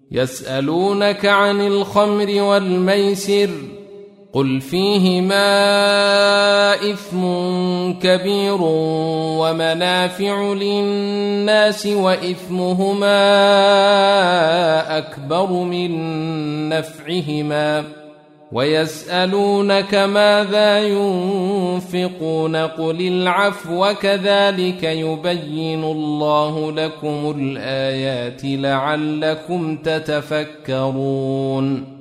يسألونك عن الخمر والميسر قل فيهما إثم كبير ومنافع للناس وإثمهما أكبر من نفعهما ويسألونك ماذا ينفقون قل العفو كذلك يبين الله لكم الآيات لعلكم تتفكرون